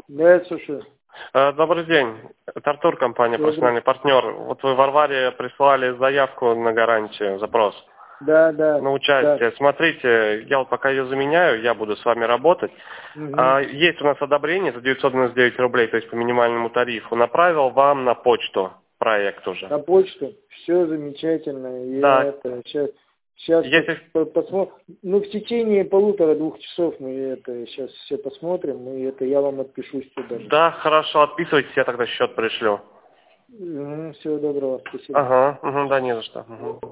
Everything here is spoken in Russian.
Да, я слушаю. Добрый день. Это Артур, компания «Профессиональный партнер». Вот вы в Варваре прислали заявку на гарантию, запрос Да, да, на участие. да. Смотрите, я вот пока ее заменяю, я буду с вами работать. Угу. Есть у нас одобрение за 999 рублей, то есть по минимальному тарифу. Направил вам на почту проект уже. На почту. Все замечательно. Я Да. это сейчас Если... посмотрим. Ну, в течение 1,5-2 часов мы это сейчас все посмотрим, и это я вам отпишусь туда же. Да, хорошо, отписывайтесь, я тогда счет пришлю. Всего доброго, спасибо. Ага, да, не за что. Угу.